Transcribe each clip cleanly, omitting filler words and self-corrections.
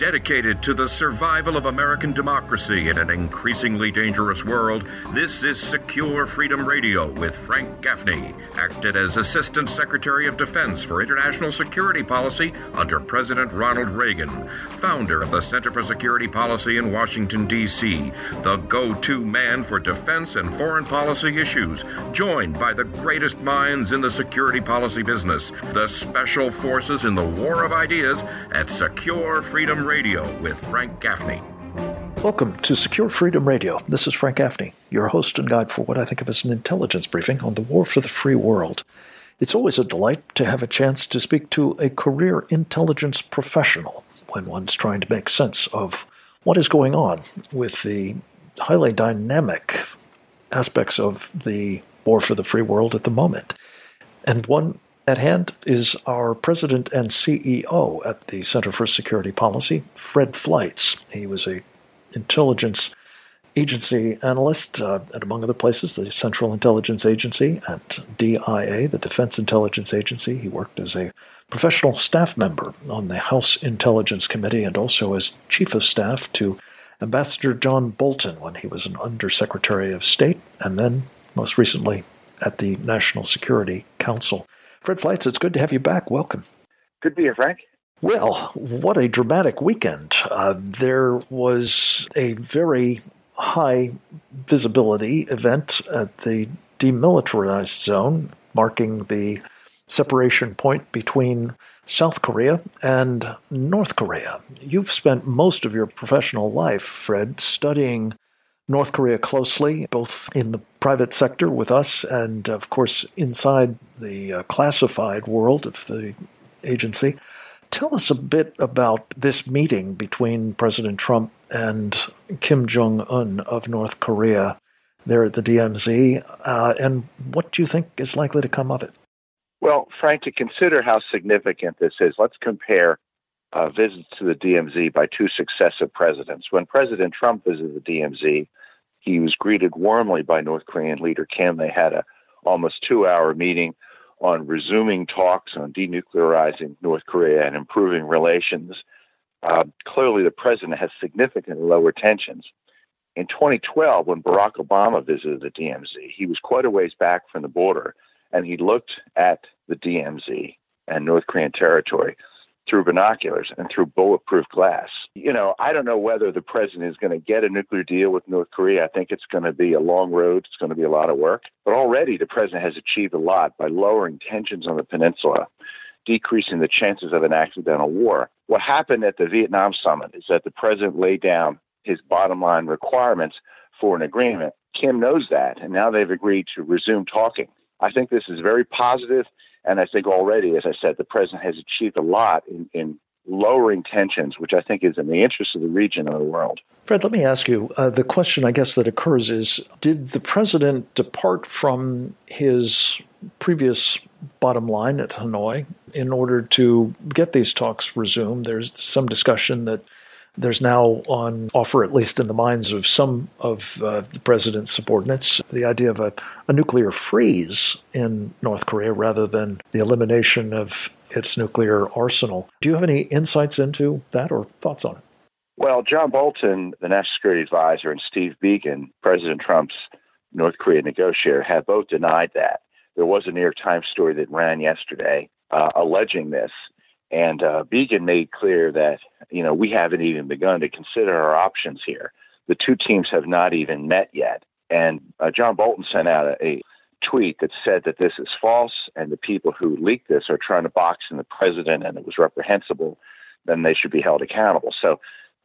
Dedicated to the survival of American democracy in an increasingly dangerous world, this is Secure Freedom Radio with Frank Gaffney, acted as Assistant Secretary of Defense for International Security Policy under President Ronald Reagan, founder of the Center for Security Policy in Washington, D.C., the go-to man for defense and foreign policy issues, joined by the greatest minds in the security policy business, the special forces in the war of ideas at Secure Freedom Radio with Frank Gaffney. Welcome to Secure Freedom Radio. This is Frank Gaffney, your host and guide for what I think of as an intelligence briefing on the war for the free world. It's always a delight to have a chance to speak to a career intelligence professional when one's trying to make sense of what is going on with the highly dynamic aspects of the war for the free world at the moment. And one at hand is our president and CEO at the Center for Security Policy, Fred Fleitz. He was an intelligence agency analyst at, among other places, the Central Intelligence Agency at DIA, the Defense Intelligence Agency. He worked as a professional staff member on the House Intelligence Committee and also as Chief of Staff to Ambassador John Bolton when he was an Undersecretary of State, and then, most recently, at the National Security Council. Fred Fleitz, it's good to have you back. Welcome. Good to be here, Frank. Well, what a dramatic weekend. There was a very high visibility event at the demilitarized zone, marking the separation point between South Korea and North Korea. You've spent most of your professional life, Fred, studying North Korea closely, both in the private sector with us and, of course, inside the classified world of the agency. Tell us a bit about this meeting between President Trump and Kim Jong-un of North Korea there at the DMZ, and what do you think is likely to come of it? Well, Frank, to consider how significant this is, let's compare visits to the DMZ by two successive presidents. When President Trump visited the DMZ, he was greeted warmly by North Korean leader Kim. They had a almost 2-hour meeting on resuming talks on denuclearizing North Korea and improving relations. Clearly, the president has significantly lower tensions. In 2012, when Barack Obama visited the DMZ, he was quite a ways back from the border, and he looked at the DMZ and North Korean territory through binoculars and through bulletproof glass. You know, I don't know whether the president is going to get a nuclear deal with North Korea. I think it's going to be a long road. It's going to be a lot of work. But already the president has achieved a lot by lowering tensions on the peninsula, decreasing the chances of an accidental war. What happened at the Vietnam summit is that the president laid down his bottom line requirements for an agreement. Kim knows that, and now they've agreed to resume talking. I think this is very positive. And I think already, as I said, the president has achieved a lot in lowering tensions, which I think is in the interest of the region and the world. Fred, let me ask you, the question I guess that occurs is, did the president depart from his previous bottom line at Hanoi in order to get these talks resumed? There's some discussion that there's now on offer, at least in the minds of some of the president's subordinates, the idea of a nuclear freeze in North Korea rather than the elimination of its nuclear arsenal. Do you have any insights into that or thoughts on it? Well, John Bolton, the National Security Advisor, and Steve Biegun, President Trump's North Korea negotiator, have both denied that. There was a New York Times story that ran yesterday alleging this. And Biegun made clear that, you know, we haven't even begun to consider our options here. The two teams have not even met yet. And John Bolton sent out a tweet that said that this is false and the people who leaked this are trying to box in the president and it was reprehensible, then they should be held accountable. So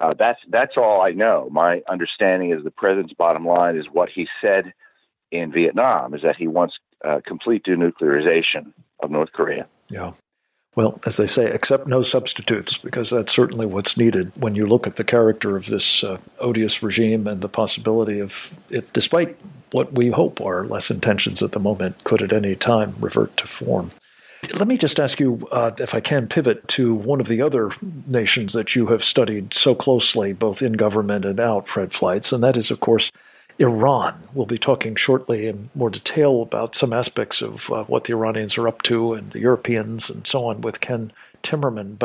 that's all I know. My understanding is the president's bottom line is what he said in Vietnam, is that he wants complete denuclearization of North Korea. Yeah. Well, as they say, accept no substitutes, because that's certainly what's needed when you look at the character of this odious regime and the possibility of it, despite what we hope are less intentions at the moment, could at any time revert to form. Let me just ask you, if I can pivot to one of the other nations that you have studied so closely, both in government and out, Fred Fleitz, and that is, of course, Iran. We'll be talking shortly in more detail about some aspects of what the Iranians are up to and the Europeans and so on with Ken Timmerman. But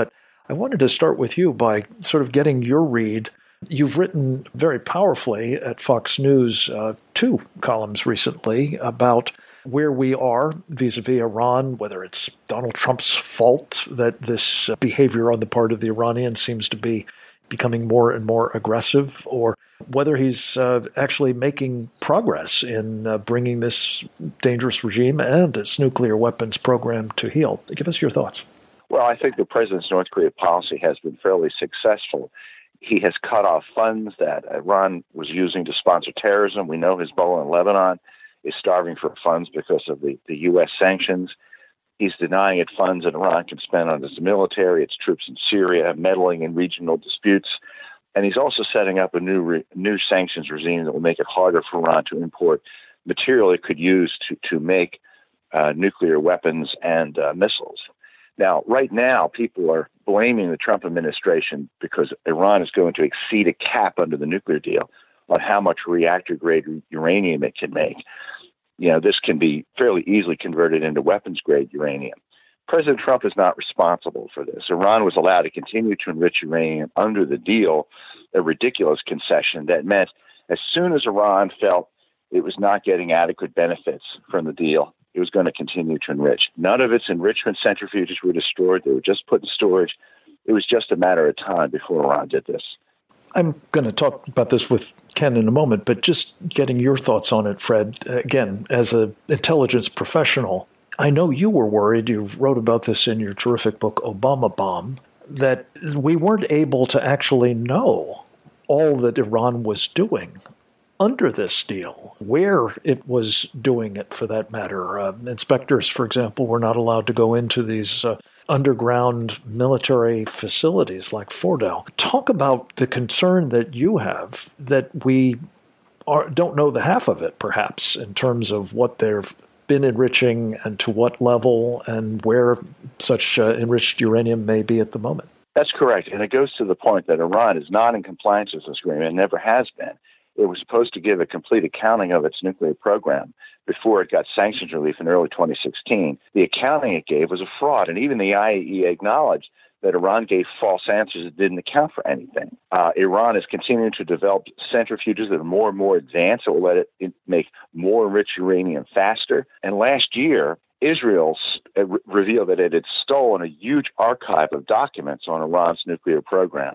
I wanted to start with you by sort of getting your read. You've written very powerfully at Fox News 2 columns recently about where we are vis-a-vis Iran, whether it's Donald Trump's fault that this behavior on the part of the Iranians seems to be becoming more and more aggressive, or whether he's actually making progress in bringing this dangerous regime and its nuclear weapons program to heel. Give us your thoughts. Well, I think the president's North Korea policy has been fairly successful. He has cut off funds that Iran was using to sponsor terrorism. We know Hezbollah in Lebanon is starving for funds because of the U.S. sanctions. He's denying it funds that Iran can spend on its military, its troops in Syria, meddling in regional disputes. And he's also setting up a new sanctions regime that will make it harder for Iran to import material it could use to make nuclear weapons and missiles. Now, right now, people are blaming the Trump administration because Iran is going to exceed a cap under the nuclear deal on how much reactor-grade uranium it can make. This can be fairly easily converted into weapons-grade uranium. President Trump is not responsible for this. Iran was allowed to continue to enrich uranium under the deal, a ridiculous concession that meant as soon as Iran felt it was not getting adequate benefits from the deal, it was going to continue to enrich. None of its enrichment centrifuges were destroyed. They were just put in storage. It was just a matter of time before Iran did this. I'm going to talk about this with Ken in a moment, but just getting your thoughts on it, Fred, again, as an intelligence professional, I know you were worried, you wrote about this in your terrific book, Obama Bomb, that we weren't able to actually know all that Iran was doing under this deal, where it was doing it for that matter. Inspectors, for example, were not allowed to go into these underground military facilities like Fordow. Talk about the concern that you have that we don't know the half of it, perhaps, in terms of what they've been enriching and to what level and where such enriched uranium may be at the moment. That's correct. And it goes to the point that Iran is not in compliance with this agreement and never has been. It was supposed to give a complete accounting of its nuclear program before it got sanctions relief in early 2016. The accounting it gave was a fraud, and even the IAEA acknowledged that Iran gave false answers that didn't account for anything. Iran is continuing to develop centrifuges that are more and more advanced that will let it make more enriched uranium faster. And last year, Israel revealed that it had stolen a huge archive of documents on Iran's nuclear program.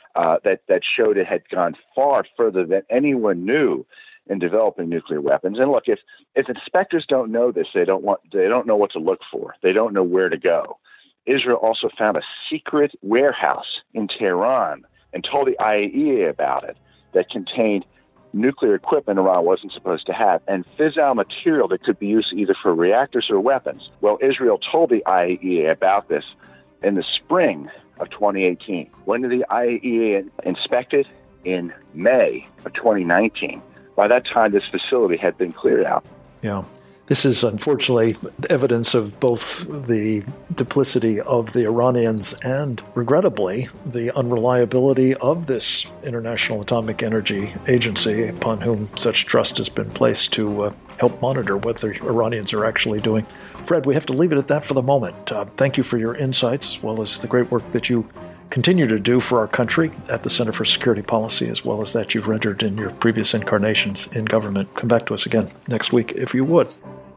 That showed it had gone far further than anyone knew in developing nuclear weapons. And look, if inspectors don't know this, they don't know what to look for. They don't know where to go. Israel also found a secret warehouse in Tehran and told the IAEA about it that contained nuclear equipment Iran wasn't supposed to have and fissile material that could be used either for reactors or weapons. Well, Israel told the IAEA about this in the spring of 2018. When did the IAEA inspect it? In May of 2019. By that time, this facility had been cleared out. Yeah. This is unfortunately evidence of both the duplicity of the Iranians and, regrettably, the unreliability of this International Atomic Energy Agency, upon whom such trust has been placed to help monitor what the Iranians are actually doing. Fred, we have to leave it at that for the moment. Thank you for your insights, as well as the great work that you continue to do for our country at the Center for Security Policy, as well as that you've rendered in your previous incarnations in government. Come back to us again next week, if you would.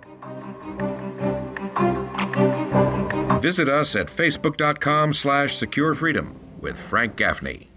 Visit us at facebook.com/securefreedom with Frank Gaffney.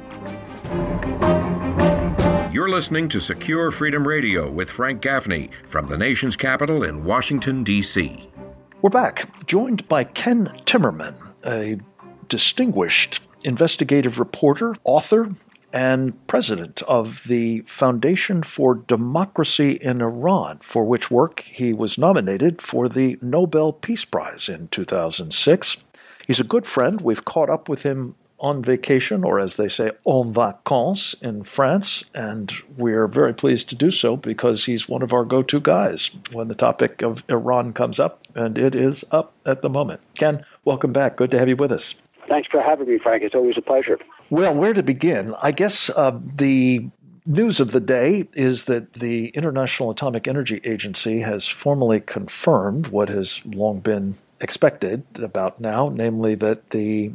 You're listening to Secure Freedom Radio with Frank Gaffney from the nation's capital in Washington, D.C. We're back, joined by Ken Timmerman, a distinguished investigative reporter, author, and president of the Foundation for Democracy in Iran, for which work he was nominated for the Nobel Peace Prize in 2006. He's a good friend. We've caught up with him on vacation, or as they say, en vacances in France, and we're very pleased to do so because he's one of our go-to guys when the topic of Iran comes up, and it is up at the moment. Ken, welcome back. Good to have you with us. Thanks for having me, Frank. It's always a pleasure. Well, where to begin? I guess the news of the day is that the International Atomic Energy Agency has formally confirmed what has long been expected about now, namely that the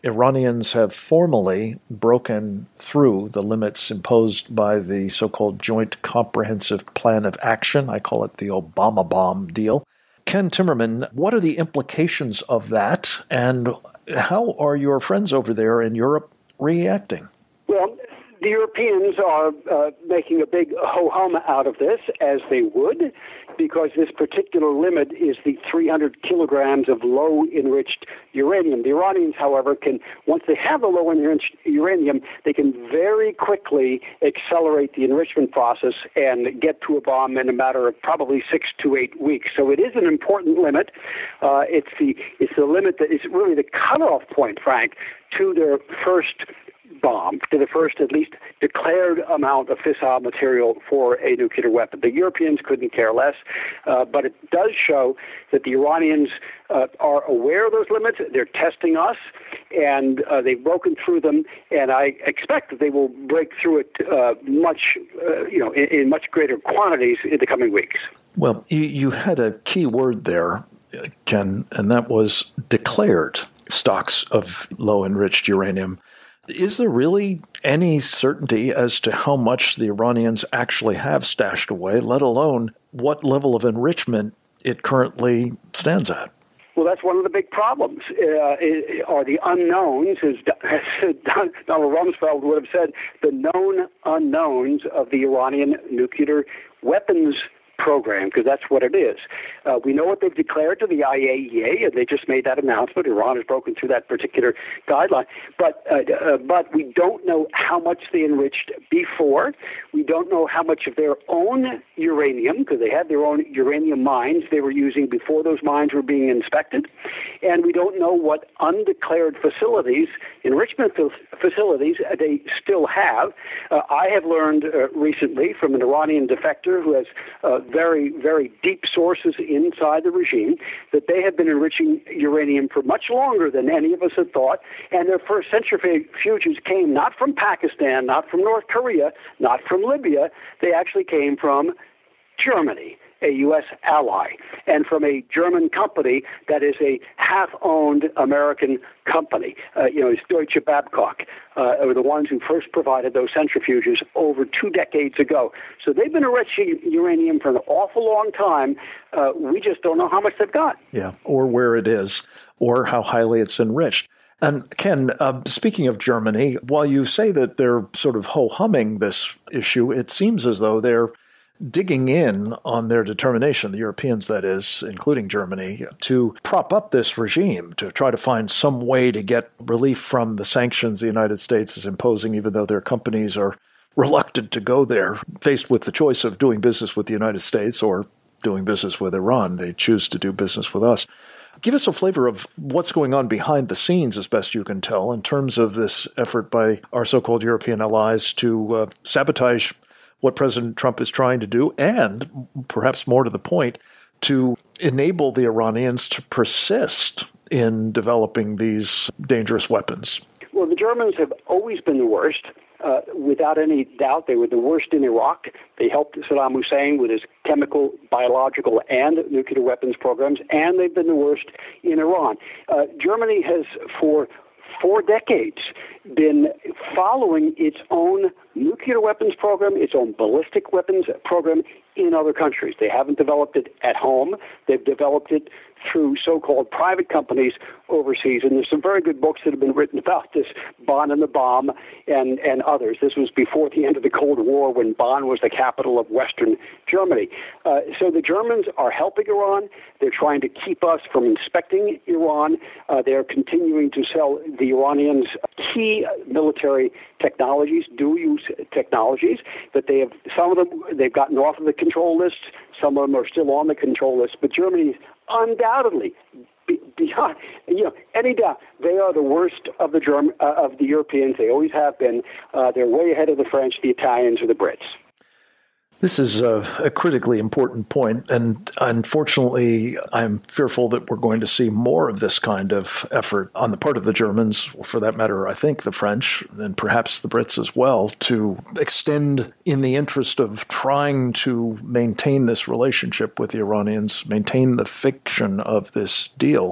Iranians have formally broken through the limits imposed by the so-called Joint Comprehensive Plan of Action. I call it the Obama bomb deal. Ken Timmerman, what are the implications of that, and how are your friends over there in Europe reacting? Well, the Europeans are making a big ho-hum out of this, as they would, because this particular limit is the 300 kilograms of low-enriched uranium. The Iranians, however, once they have the low-enriched uranium, they can very quickly accelerate the enrichment process and get to a bomb in a matter of probably 6 to 8 weeks. So it is an important limit. It's the limit that is really the cutoff point, Frank, to their first bomb, to the first at least declared amount of fissile material for a nuclear weapon. The Europeans couldn't care less, but it does show that the Iranians are aware of those limits. They're testing us, and they've broken through them, and I expect that they will break through it in much greater quantities in the coming weeks. Well, you had a key word there, Ken, and that was declared stocks of low-enriched uranium. Is there really any certainty as to how much the Iranians actually have stashed away, let alone what level of enrichment it currently stands at? Well, that's one of the big problems, are the unknowns, as Donald Rumsfeld would have said, the known unknowns of the Iranian nuclear weapons program, because that's what it is. We know what they've declared to the IAEA, and they just made that announcement. Iran has broken through that particular guideline. But we don't know how much they enriched before. We don't know how much of their own uranium, because they had their own uranium mines they were using before those mines were being inspected. And we don't know what undeclared facilities, enrichment facilities, they still have. I have learned recently from an Iranian defector who has very, very deep sources inside the regime that they have been enriching uranium for much longer than any of us had thought, and their first centrifuges came not from Pakistan, not from North Korea, not from Libya. They actually came from Germany, a U.S. ally, and from a German company that is a half-owned American company. It's Deutsche Babcock, are the ones who first provided those centrifuges over 2 decades ago. So they've been enriching uranium for an awful long time. We just don't know how much they've got. Yeah, or where it is, or how highly it's enriched. And Ken, speaking of Germany, while you say that they're sort of ho-humming this issue, it seems as though they're digging in on their determination, the Europeans that is, including Germany, to prop up this regime, to try to find some way to get relief from the sanctions the United States is imposing, even though their companies are reluctant to go there, faced with the choice of doing business with the United States or doing business with Iran. They choose to do business with us. Give us a flavor of what's going on behind the scenes, as best you can tell, in terms of this effort by our so-called European allies to sabotage what President Trump is trying to do, and perhaps more to the point, to enable the Iranians to persist in developing these dangerous weapons. Well, the Germans have always been the worst. Without any doubt, they were the worst in Iraq. They helped Saddam Hussein with his chemical, biological, and nuclear weapons programs, and they've been the worst in Iran. Germany has, for 4 decades, been following its own nuclear weapons program, its own ballistic weapons program in other countries. They haven't developed it at home. They've developed it through so-called private companies overseas. And there's some very good books that have been written about this, Bonn and the Bomb and others. This was before the end of the Cold War, when Bonn was the capital of Western Germany. So the Germans are helping Iran. They're trying to keep us from inspecting Iran. They're continuing to sell the Iranians key military technologies, dual-use technologies, that they have, some of them they've gotten off of the control list, some of them are still on the control list, but Germany is undoubtedly, beyond any doubt, they are the worst of the Europeans. They always have been. They're way ahead of the French, the Italians, or the Brits. This is a critically important point, and unfortunately, I'm fearful that we're going to see more of this kind of effort on the part of the Germans, for that matter, I think the French, and perhaps the Brits as well, to extend in the interest of trying to maintain this relationship with the Iranians, maintain the fiction of this deal.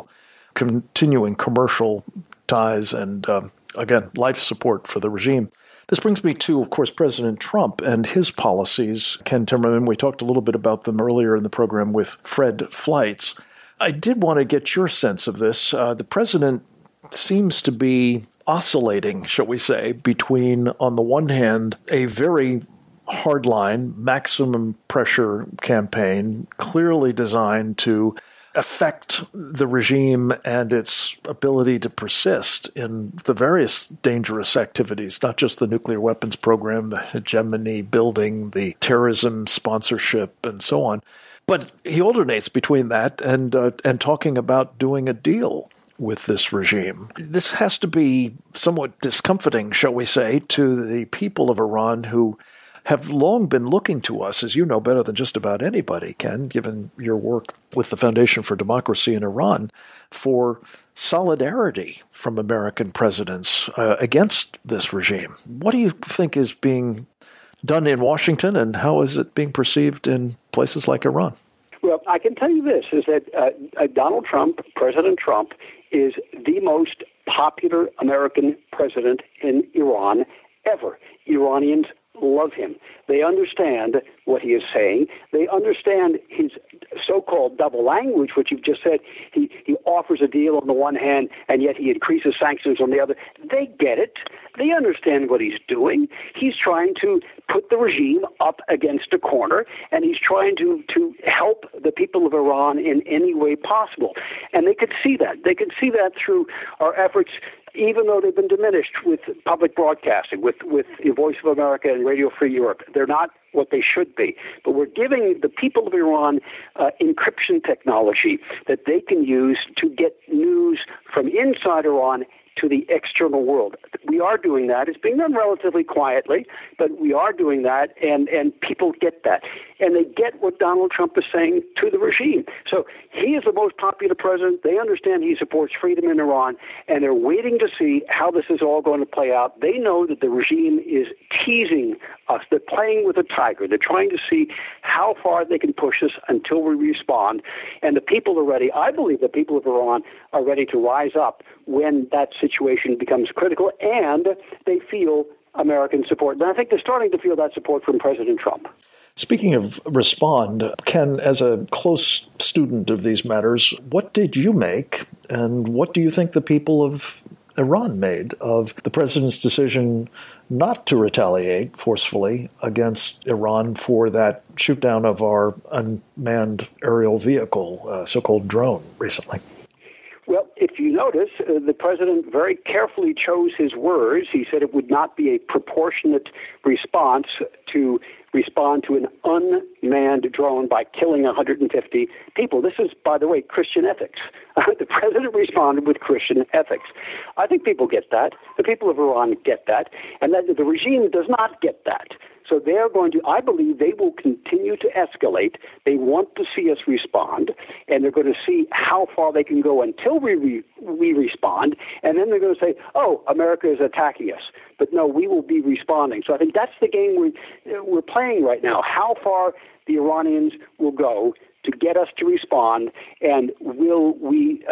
continuing commercial ties and, again, life support for the regime. This brings me to, of course, President Trump and his policies. Ken Timmerman, we talked a little bit about them earlier in the program with Fred Fleitz. I did want to get your sense of this. The president seems to be oscillating, shall we say, between, on the one hand, a very hardline, maximum pressure campaign, clearly designed to affect the regime and its ability to persist in the various dangerous activities, not just the nuclear weapons program, the hegemony building, the terrorism sponsorship, and so on. But he alternates between that and talking about doing a deal with this regime. This has to be somewhat discomforting, shall we say, to the people of Iran who have long been looking to us, as you know better than just about anybody, Ken, given your work with the Foundation for Democracy in Iran, for solidarity from American presidents against this regime. What do you think is being done in Washington, and how is it being perceived in places like Iran? Well, I can tell you this, is that Donald Trump, President Trump, is the most popular American president in Iran ever. Iranians love him. They understand what he is saying. They understand his so-called double language, which you've just said. He offers a deal on the one hand, and yet he increases sanctions on the other. They get it. They understand what he's doing. He's trying to put the regime up against a corner, and he's trying to help the people of Iran in any way possible. And they could see that. They could see that through our efforts, even though they've been diminished with public broadcasting, with the Voice of America and Radio Free Europe. They're not what they should be. But we're giving the people of Iran encryption technology that they can use to get news from inside Iran to the external world. We are doing that. It's being done relatively quietly, but we are doing that, and people get that. And they get what Donald Trump is saying to the regime. So he is the most popular president. They understand he supports freedom in Iran, and they're waiting to see how this is all going to play out. They know that the regime is teasing us. They're playing with a tiger. They're trying to see how far they can push us until we respond. And the people are ready. I believe the people of Iran are ready to rise up when that situation becomes critical, and they feel American support. And I think they're starting to feel that support from President Trump. Speaking of respond, Ken, as a close student of these matters, what did you make, and what do you think the people of Iran made of the president's decision not to retaliate forcefully against Iran for that shoot down of our unmanned aerial vehicle, so-called drone, recently? Well, if you notice, the president very carefully chose his words. He said it would not be a proportionate response to respond to an unmanned drone by killing 150 people. This is, by the way, Christian ethics. The president responded with Christian ethics. I think people get that. The people of Iran get that. And that the regime does not get that. So they're going to, I believe they will continue to escalate. They want to see us respond, and they're going to see how far they can go until we respond, and then they're going to say, oh, America is attacking us. But no, we will be responding. So I think that's the game we're playing right now, how far the Iranians will go to get us to respond, and will we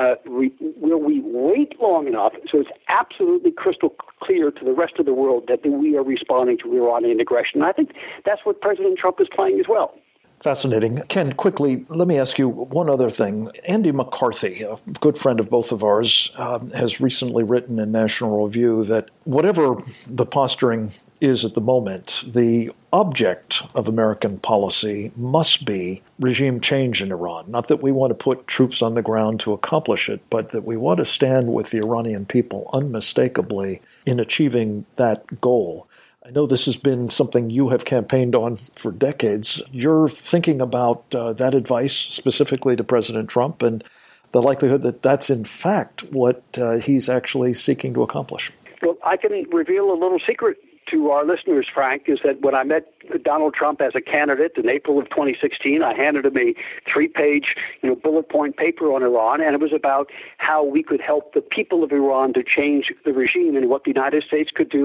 wait long enough so it's absolutely crystal clear to the rest of the world that we are responding to Iranian aggression? And I think that's what President Trump is playing as well. Fascinating. Ken, quickly, let me ask you one other thing. Andy McCarthy, a good friend of both of ours, has recently written in National Review that whatever the posturing is at the moment, the object of American policy must be regime change in Iran. Not that we want to put troops on the ground to accomplish it, but that we want to stand with the Iranian people unmistakably in achieving that goal. I know this has been something you have campaigned on for decades. You're thinking about that advice specifically to President Trump and the likelihood that that's in fact what he's actually seeking to accomplish. Well, I can reveal a little secret to our listeners, Frank, is that when I met Donald Trump as a candidate in April of 2016, I handed him a 3-page bullet point paper on Iran, and it was about how we could help the people of Iran to change the regime and what the United States could do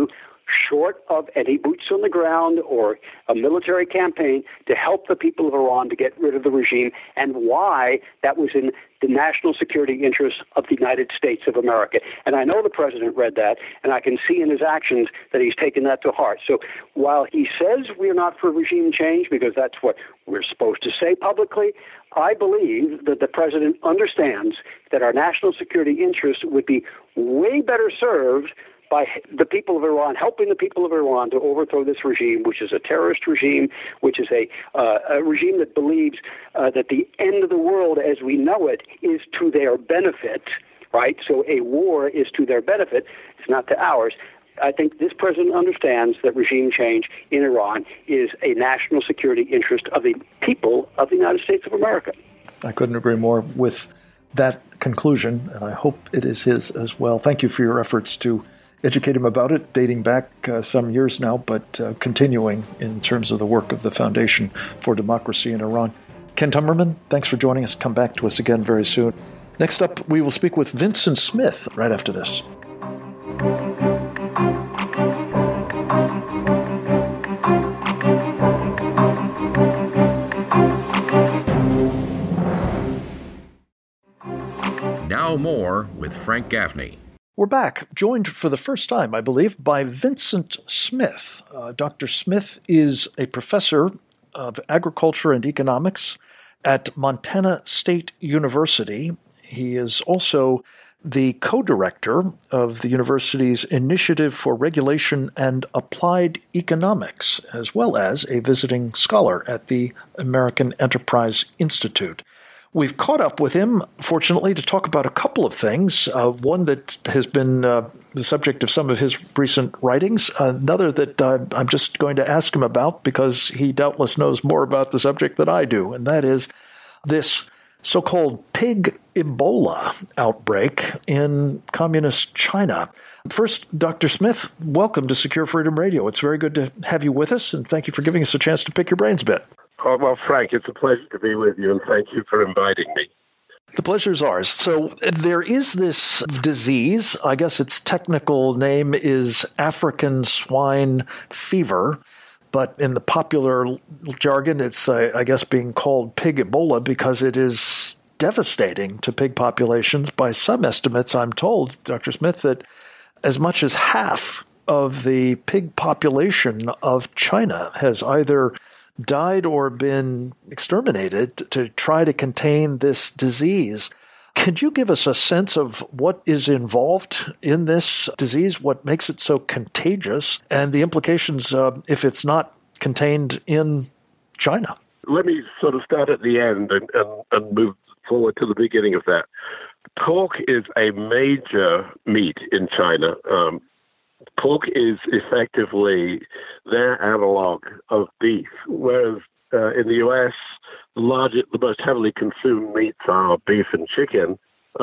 short of any boots on the ground or a military campaign, to help the people of Iran to get rid of the regime, and why that was in the national security interests of the United States of America. And I know the president read that, and I can see in his actions that he's taken that to heart. So while he says we're not for regime change, because that's what we're supposed to say publicly, I believe that the president understands that our national security interests would be way better served by the people of Iran, helping the people of Iran to overthrow this regime, which is a terrorist regime, which is a regime that believes that the end of the world as we know it is to their benefit, right? So a war is to their benefit. It's not to ours. I think this president understands that regime change in Iran is a national security interest of the people of the United States of America. I couldn't agree more with that conclusion, and I hope it is his as well. Thank you for your efforts to educate him about it, dating back some years now, but continuing in terms of the work of the Foundation for Democracy in Iran. Ken Tummerman, thanks for joining us. Come back to us again very soon. Next up, we will speak with Vincent Smith right after this. Now more with Frank Gaffney. We're back, joined for the first time, I believe, by Vincent Smith. Dr. Smith is a professor of agriculture and economics at Montana State University. He is also the co-director of the university's Initiative for Regulation and Applied Economics, as well as a visiting scholar at the American Enterprise Institute. We've caught up with him, fortunately, to talk about a couple of things. One that has been the subject of some of his recent writings. Another that I'm just going to ask him about because he doubtless knows more about the subject than I do, and that is this so-called pig Ebola outbreak in communist China. First, Dr. Smith, welcome to Secure Freedom Radio. It's very good to have you with us, and thank you for giving us a chance to pick your brains a bit. Oh, well, Frank, it's a pleasure to be with you, and thank you for inviting me. The pleasure's ours. So there is this disease. I guess its technical name is African swine fever, but in the popular jargon, it's, I guess, being called pig Ebola because it is devastating to pig populations. By some estimates, I'm told, Dr. Smith, that as much as half of the pig population of China has either died or been exterminated to try to contain this disease. Could you give us a sense of what is involved in this disease, what makes it so contagious, and the implications if it's not contained in China? Let me sort of start at the end and move forward to the beginning of that. Pork is a major meat in China. Pork is effectively their analog of beef, whereas in the U.S., the most heavily consumed meats are beef and chicken.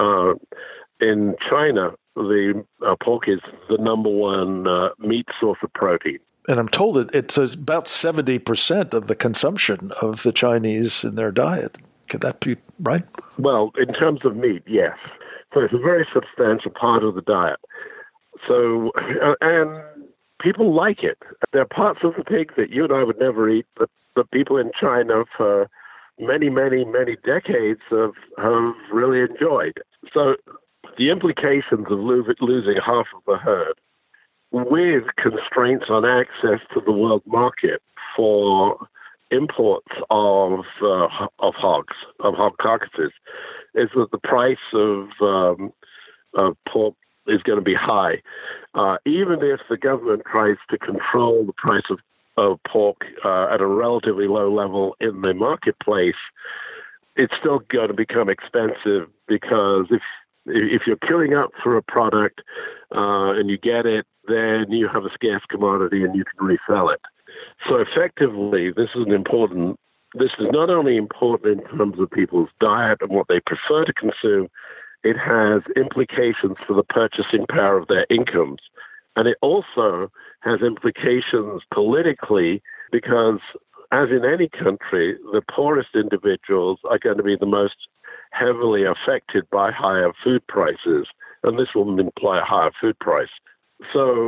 In China, the pork is the number one meat source of protein. And I'm told it's about 70% of the consumption of the Chinese in their diet. Could that be right? Well, in terms of meat, yes. So it's a very substantial part of the diet. So, and people like it. There are parts of the pig that you and I would never eat, but the people in China for many, many, many decades have really enjoyed. So the implications of losing half of the herd with constraints on access to the world market for imports of hogs, of hog carcasses, is that the price of pork is going to be high. Even if the government tries to control the price of pork at a relatively low level in the marketplace, it's still going to become expensive because if you're queuing up for a product and you get it, then you have a scarce commodity and you can resell it. So effectively, this is not only important in terms of people's diet and what they prefer to consume, it has implications for the purchasing power of their incomes. And it also has implications politically because, as in any country, the poorest individuals are going to be the most heavily affected by higher food prices, and this will imply a higher food price. So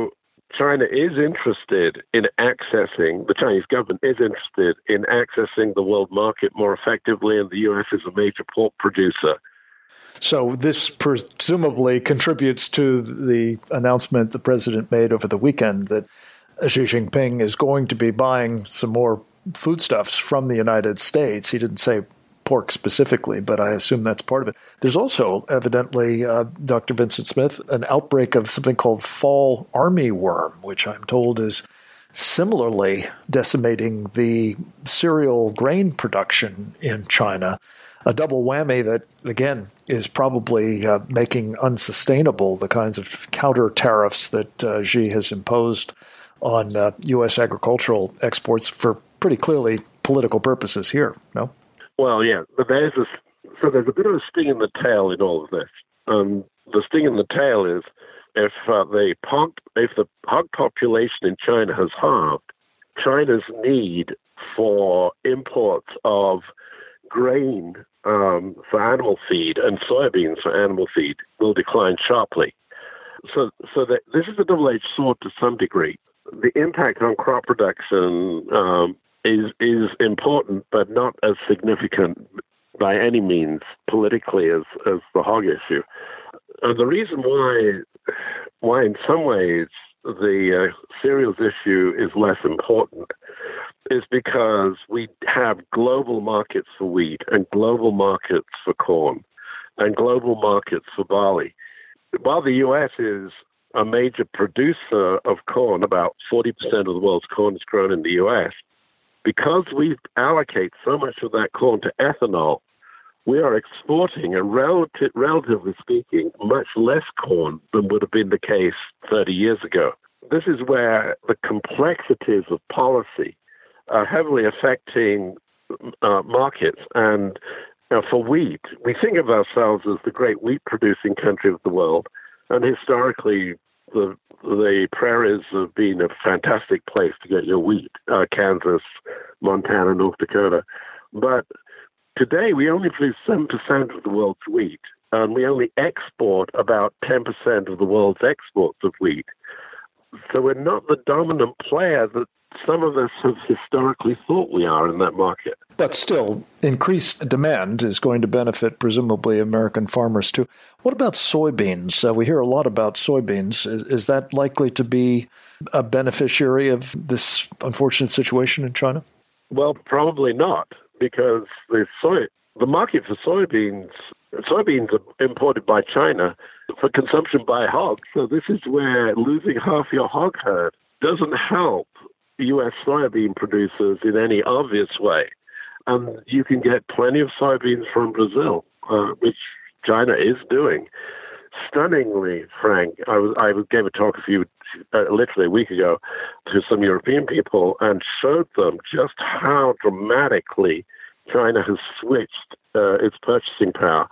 China is interested in accessing, the Chinese government is interested in accessing the world market more effectively, and the U.S. is a major pork producer. So this presumably contributes to the announcement the president made over the weekend that Xi Jinping is going to be buying some more foodstuffs from the United States. He didn't say pork specifically, but I assume that's part of it. There's also evidently, Dr. Vincent Smith, an outbreak of something called fall armyworm, which I'm told is similarly decimating the cereal grain production in China. A double whammy that, again, is probably making unsustainable the kinds of counter tariffs that Xi has imposed on U.S. agricultural exports for pretty clearly political purposes here, no? Well, yeah, but there's a bit of a sting in the tail in all of this. The sting in the tail is if the hog population in China has halved, China's need for imports of grain for animal feed and soybeans for animal feed will decline sharply. So that this is a double-edged sword to some degree. The impact on crop production is important, but not as significant by any means politically as the hog issue. The reason why in some ways the cereals issue is less important is because we have global markets for wheat and global markets for corn and global markets for barley. While the U.S. is a major producer of corn, about 40% of the world's corn is grown in the U.S., because we allocate so much of that corn to ethanol, we are exporting, relatively speaking, much less corn than would have been the case 30 years ago. This is where the complexities of policy are heavily affecting markets. And for wheat, we think of ourselves as the great wheat-producing country of the world, and historically, the prairies have been a fantastic place to get your wheat, Kansas, Montana, North Dakota. But today, we only produce 7% of the world's wheat, and we only export about 10% of the world's exports of wheat. So we're not the dominant player that some of us have historically thought we are in that market. But still, increased demand is going to benefit, presumably, American farmers too. What about soybeans? We hear a lot about soybeans. Is that likely to be a beneficiary of this unfortunate situation in China? Well, probably not, because the market for soybeans are imported by China for consumption by hogs. So this is where losing half your hog herd doesn't help U.S. soybean producers in any obvious way. And you can get plenty of soybeans from Brazil, which China is doing. Stunningly, Frank, I gave a talk literally a week ago to some European people and showed them just how dramatically China has switched its purchasing power.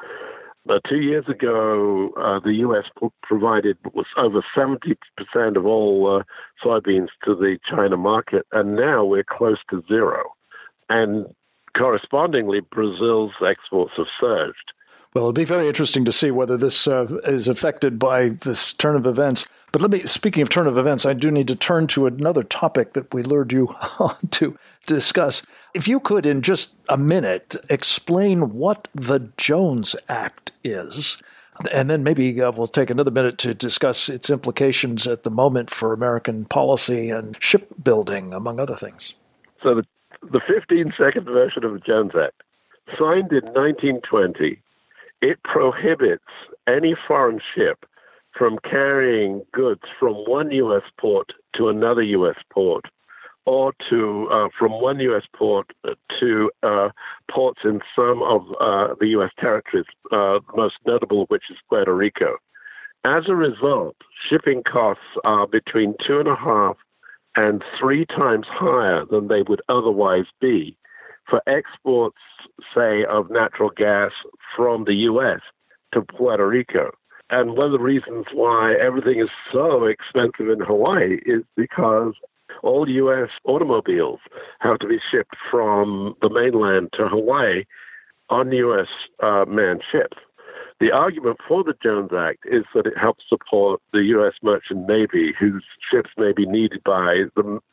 2 years ago, the U.S. provided over 70% of all soybeans to the China market, and now we're close to zero. And correspondingly, Brazil's exports have surged. Well, it'll be very interesting to see whether this is affected by this turn of events. But speaking of turn of events, I do need to turn to another topic that we lured you on to discuss. If you could, in just a minute, explain what the Jones Act is, and then maybe we'll take another minute to discuss its implications at the moment for American policy and shipbuilding, among other things. So the 15-second version of the Jones Act, signed in 1920, it prohibits any foreign ship from carrying goods from one U.S. port to another U.S. port, or from one U.S. port to ports in some of the U.S. territories, most notable of which is Puerto Rico. As a result, shipping costs are between 2.5 and 3 times higher than they would otherwise be for exports, say, of natural gas from the U.S. to Puerto Rico. And one of the reasons why everything is so expensive in Hawaii is because all U.S. automobiles have to be shipped from the mainland to Hawaii on U.S. manned ships. The argument for the Jones Act is that it helps support the U.S. merchant navy, whose ships may be needed by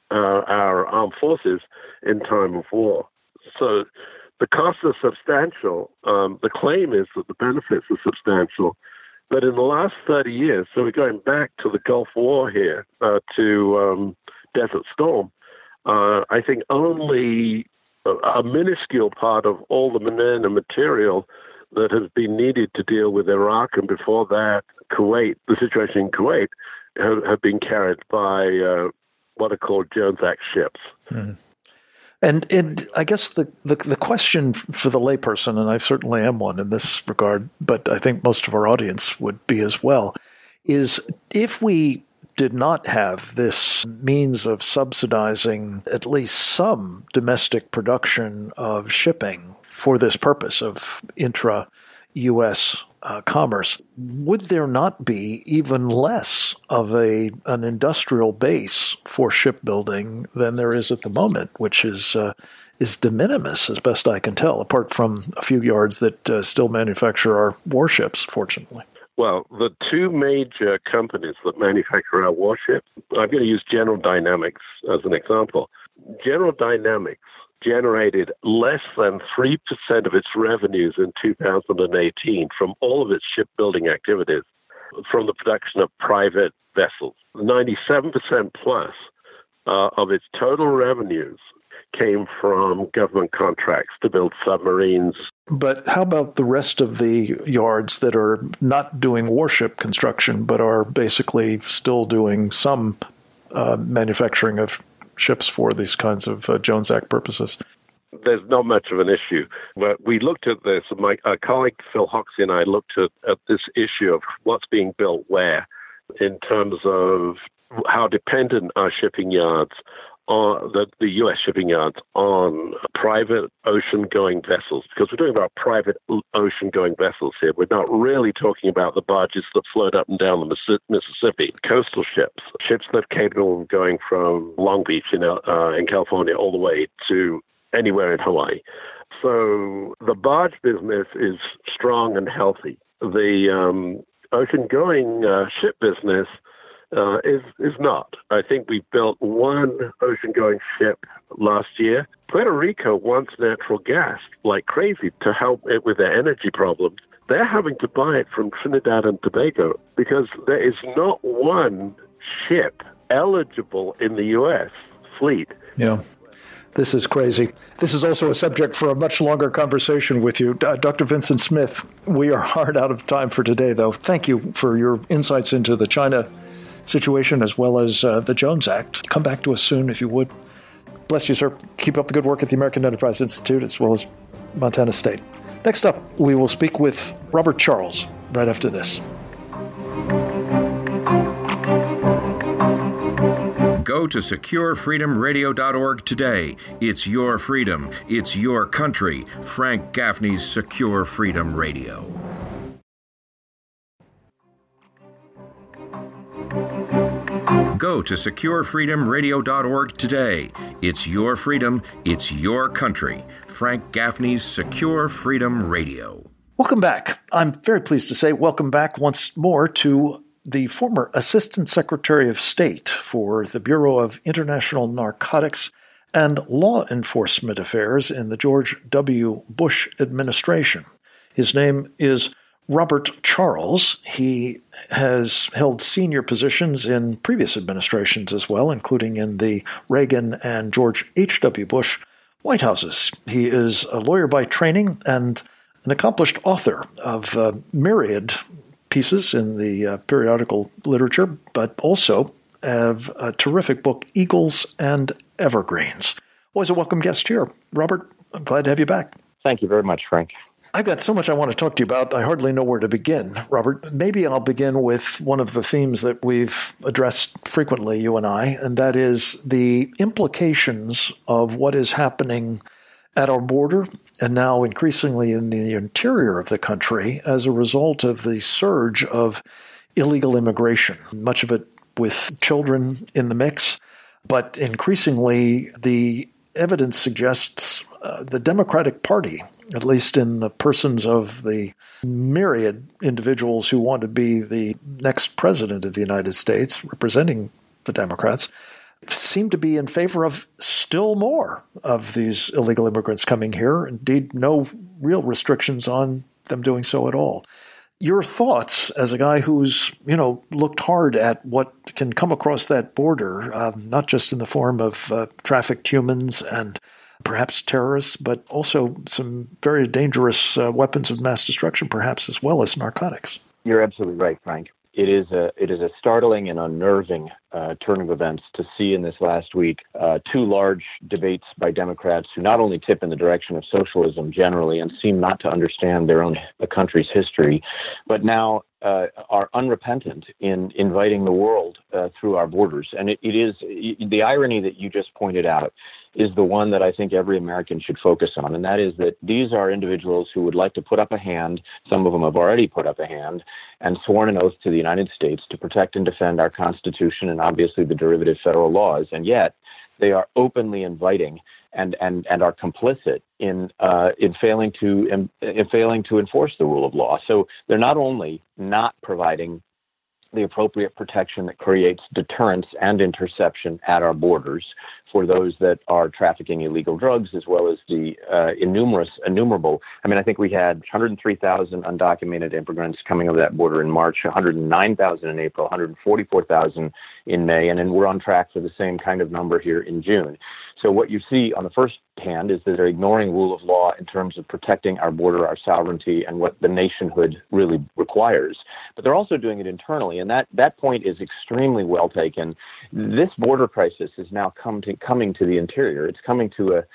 our armed forces in time of war. So the costs are substantial. The claim is that the benefits are substantial. But in the last 30 years, so we're going back to the Gulf War here, to Desert Storm, I think only a minuscule part of all the material that has been needed to deal with Iraq, and before that, Kuwait, the situation in Kuwait, have been carried by what are called Jones Act ships. Mm. And I guess the question for the layperson, and I certainly am one in this regard, but I think most of our audience would be as well, is if we did not have this means of subsidizing at least some domestic production of shipping for this purpose of intra-U.S. Commerce, would there not be even less of an industrial base for shipbuilding than there is at the moment, which is de minimis, as best I can tell, apart from a few yards that still manufacture our warships, fortunately? Well, the two major companies that manufacture our warships, I'm going to use General Dynamics as an example. General Dynamics generated less than 3% of its revenues in 2018 from all of its shipbuilding activities, from the production of private vessels. 97% plus of its total revenues came from government contracts to build submarines. But how about the rest of the yards that are not doing warship construction, but are basically still doing some manufacturing of ships for these kinds of Jones Act purposes? There's not much of an issue. But we looked at this, my colleague Phil Hoxie and I looked at this issue of what's being built where in terms of how dependent our shipping yards on the U.S. shipping yards on private ocean-going vessels, because we're talking about private ocean-going vessels here. We're not really talking about the barges that float up and down the Mississippi. Coastal ships that are capable of going from Long Beach in California all the way to anywhere in Hawaii. So the barge business is strong and healthy. The ocean-going ship business is not. I think we built one ocean-going ship last year. Puerto Rico wants natural gas like crazy to help it with their energy problems. They're having to buy it from Trinidad and Tobago because there is not one ship eligible in the U.S. fleet. Yeah. This is crazy. This is also a subject for a much longer conversation with you. Dr. Vincent Smith, we are hard out of time for today, though. Thank you for your insights into the China situation as well as the Jones Act. Come back to us soon, if you would. Bless you, sir. Keep up the good work at the American Enterprise Institute as well as Montana State. Next up, we will speak with Robert Charles right after this. Go to SecureFreedomRadio.org today. It's your freedom. It's your country. Frank Gaffney's Secure Freedom Radio. Go to SecureFreedomRadio.org today. It's your freedom. It's your country. Frank Gaffney's Secure Freedom Radio. Welcome back. I'm very pleased to say welcome back once more to the former Assistant Secretary of State for the Bureau of International Narcotics and Law Enforcement Affairs in the George W. Bush administration. His name is Robert Charles. He has held senior positions in previous administrations as well, including in the Reagan and George H.W. Bush White Houses. He is a lawyer by training and an accomplished author of myriad pieces in the periodical literature, but also of a terrific book, Eagles and Evergreens. Always a welcome guest here. Robert, I'm glad to have you back. Thank you very much, Frank. I've got so much I want to talk to you about, I hardly know where to begin. Robert, maybe I'll begin with one of the themes that we've addressed frequently, you and I, and that is the implications of what is happening at our border and now increasingly in the interior of the country as a result of the surge of illegal immigration, much of it with children in the mix. But increasingly, the evidence suggests the Democratic Party, at least in the persons of the myriad individuals who want to be the next president of the United States, representing the Democrats, seem to be in favor of still more of these illegal immigrants coming here. Indeed, no real restrictions on them doing so at all. Your thoughts as a guy who's, looked hard at what can come across that border, not just in the form of trafficked humans and perhaps terrorists, but also some very dangerous weapons of mass destruction, perhaps, as well as narcotics. You're absolutely right, Frank. It is a startling and unnerving turn of events to see in this last week two large debates by Democrats who not only tip in the direction of socialism generally and seem not to understand their own country's history, but now are unrepentant in inviting the world through our borders. And it is the irony that you just pointed out is the one that I think every American should focus on. And that is that these are individuals who would like to put up a hand. Some of them have already put up a hand and sworn an oath to the United States to protect and defend our Constitution and obviously the derivative federal laws. And yet they are openly inviting and are complicit in failing to enforce the rule of law. So they're not only not providing the appropriate protection that creates deterrence and interception at our borders for those that are trafficking illegal drugs, as well as the innumerable. I think we had 103,000 undocumented immigrants coming over that border in March, 109,000 in April, 144,000 in May, and then we're on track for the same kind of number here in June. So what you see on the first hand is that they're ignoring rule of law in terms of protecting our border, our sovereignty, and what the nationhood really requires. But they're also doing it internally, and that point is extremely well taken. This border crisis is now coming to the interior. It's coming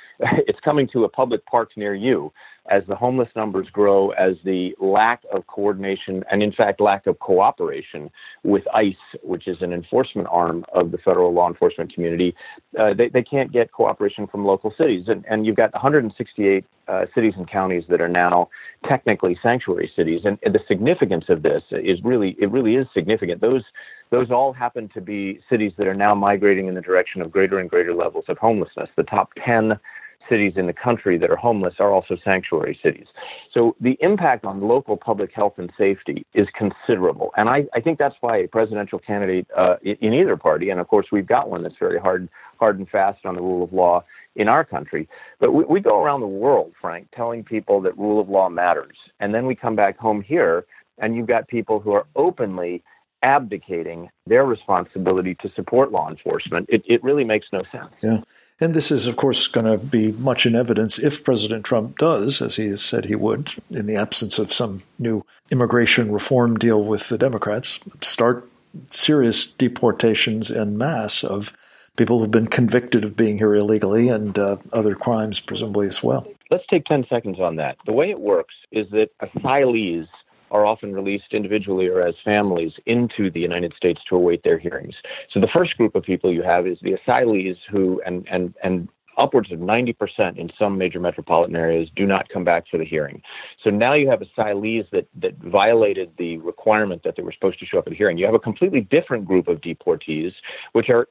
to a public park near you as the homeless numbers grow, as the lack of coordination and, in fact, lack of cooperation with ICE, which is an enforcement arm of the federal law enforcement community, they can't get cooperation from local cities. And you've got 168 cities and counties that are now technically sanctuary cities. And the significance of this is really is significant. Those all happen to be cities that are now migrating in the direction of greater and greater levels of homelessness. The top 10 cities in the country that are homeless are also sanctuary cities. So the impact on local public health and safety is considerable. And I think that's why a presidential candidate in either party, and of course we've got one that's very hard and fast on the rule of law in our country, but we go around the world, Frank, telling people that rule of law matters. And then we come back home here and you've got people who are openly abdicating their responsibility to support law enforcement. It really makes no sense. Yeah. And this is, of course, going to be much in evidence if President Trump does, as he has said he would, in the absence of some new immigration reform deal with the Democrats, start serious deportations en masse of people who've been convicted of being here illegally and other crimes, presumably, as well. Let's take 10 seconds on that. The way it works is that asylees are often released individually or as families into the United States to await their hearings. So the first group of people you have is the asylees who, and upwards of 90% in some major metropolitan areas, do not come back for the hearing. So now you have asylees that violated the requirement that they were supposed to show up at the hearing. You have a completely different group of deportees, which are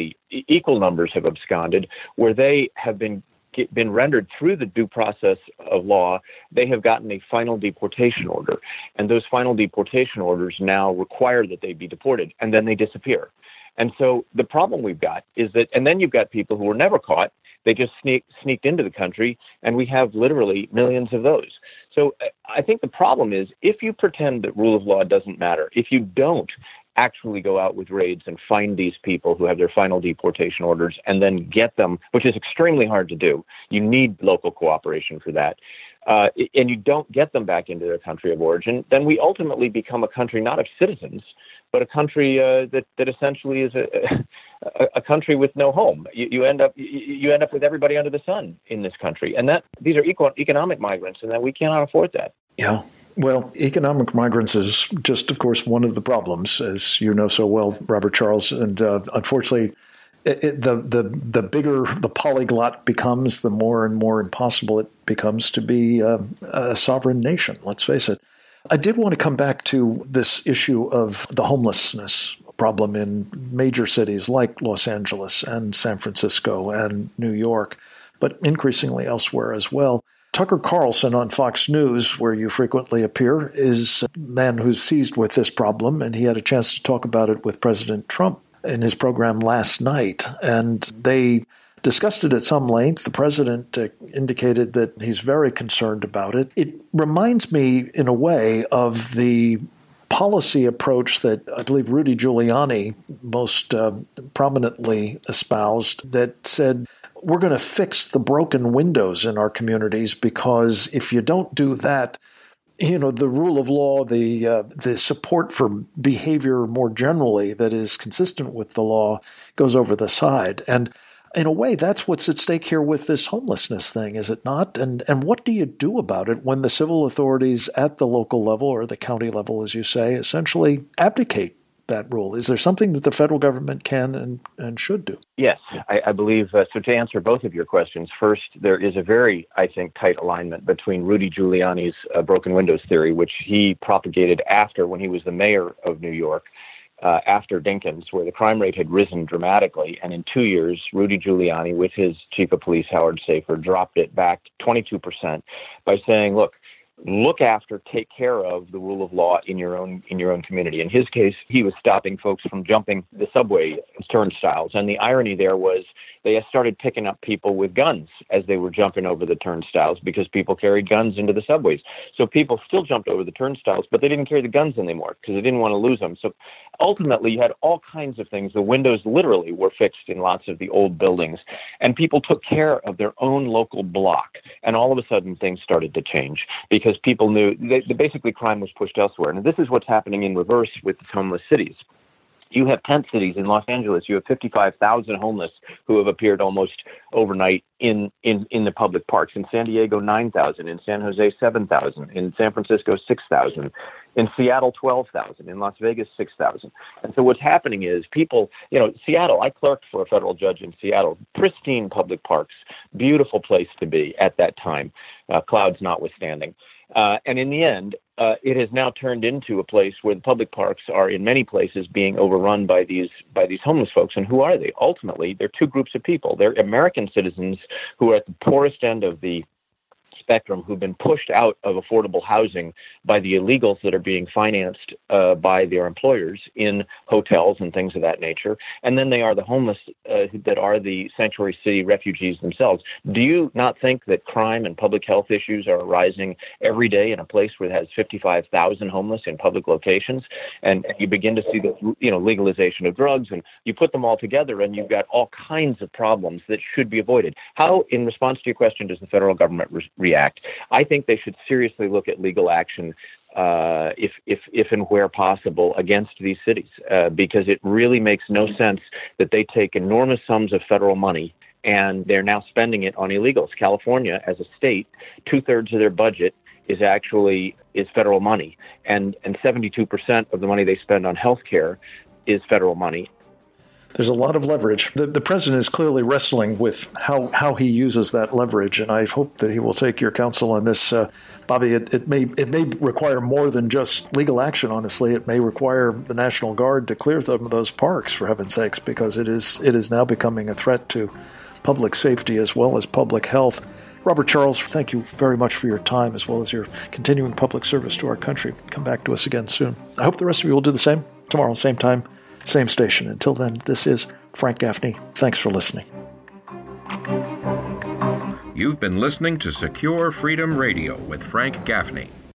equal numbers have absconded, where they have been rendered through the due process of law. They have gotten a final deportation order, and those final deportation orders now require that they be deported, and then they disappear. And so the problem we've got is that, and then you've got people who were never caught. They just sneaked into the country, and we have literally millions of those. So I think the problem is if you pretend that rule of law doesn't matter, if you don't actually go out with raids and find these people who have their final deportation orders and then get them, which is extremely hard to do. You need local cooperation for that. And you don't get them back into their country of origin, then we ultimately become a country not of citizens, but a country that essentially is a country with no home. You end up with everybody under the sun in this country, and these are economic migrants, and that we cannot afford that. Yeah, well, economic migrants is just, of course, one of the problems, as you know so well, Robert Charles. And unfortunately, the bigger the polyglot becomes, the more and more impossible it becomes to be a sovereign nation. Let's face it. I did want to come back to this issue of the homelessness problem in major cities like Los Angeles and San Francisco and New York. but increasingly elsewhere as well. Tucker Carlson on Fox News, where you frequently appear, is a man who's seized with this problem, and he had a chance to talk about it with President Trump in his program last night. And they discussed it at some length. The president indicated that he's very concerned about it. It reminds me, in a way, of the policy approach that I believe Rudy Giuliani most prominently espoused, that said, we're going to fix the broken windows in our communities, because if you don't do that, the rule of law, the support for behavior more generally that is consistent with the law goes over the side. And in a way, that's what's at stake here with this homelessness thing, is it not? And what do you do about it when the civil authorities at the local level, or the county level, as you say, essentially abdicate that rule? Is there something that the federal government can and should do? Yes, I believe, so to answer both of your questions, first, there is a very, I think, tight alignment between Rudy Giuliani's broken windows theory, which he propagated when he was the mayor of New York, after Dinkins, where the crime rate had risen dramatically. And in 2 years, Rudy Giuliani, with his chief of police, Howard Safer, dropped it back 22% by saying, look after, take care of the rule of law in your own community. In his case, he was stopping folks from jumping the subway turnstiles. And the irony there was they started picking up people with guns as they were jumping over the turnstiles, because people carried guns into the subways. So people still jumped over the turnstiles, but they didn't carry the guns anymore because they didn't want to lose them. So ultimately, you had all kinds of things. The windows literally were fixed in lots of the old buildings, and people took care of their own local block. And all of a sudden, things started to change because people knew basically crime was pushed elsewhere. And this is what's happening in reverse with the homeless cities. You have tent cities. In Los Angeles, you have 55,000 homeless who have appeared almost overnight in the public parks. In San Diego, 9,000. In San Jose, 7,000. In San Francisco, 6,000. In Seattle, 12,000. In Las Vegas, 6,000. And so what's happening is people, Seattle, I clerked for a federal judge in Seattle, pristine public parks, beautiful place to be at that time, clouds notwithstanding. And in the end, it has now turned into a place where the public parks are, in many places, being overrun by these homeless folks. And who are they? Ultimately, they're two groups of people. They're American citizens who are at the poorest end of the spectrum, who've been pushed out of affordable housing by the illegals that are being financed by their employers in hotels and things of that nature. And then they are the homeless that are the sanctuary city refugees themselves. Do you not think that crime and public health issues are arising every day in a place where it has 55,000 homeless in public locations? And you begin to see the legalization of drugs, and you put them all together, and you've got all kinds of problems that should be avoided. How, in response to your question, does the federal government react? I think they should seriously look at legal action, if and where possible, against these cities, because it really makes no sense that they take enormous sums of federal money and they're now spending it on illegals. California, as a state, 2/3 of their budget is federal money, and 72% of the money they spend on health care is federal money. There's a lot of leverage. The president is clearly wrestling with how he uses that leverage, and I hope that he will take your counsel on this. Bobby, it may require more than just legal action, honestly. It may require the National Guard to clear some of those parks, for heaven's sakes, because it is now becoming a threat to public safety as well as public health. Robert Charles, thank you very much for your time, as well as your continuing public service to our country. Come back to us again soon. I hope the rest of you will do the same tomorrow, same time, same station. Until then, this is Frank Gaffney. Thanks for listening. You've been listening to Secure Freedom Radio with Frank Gaffney.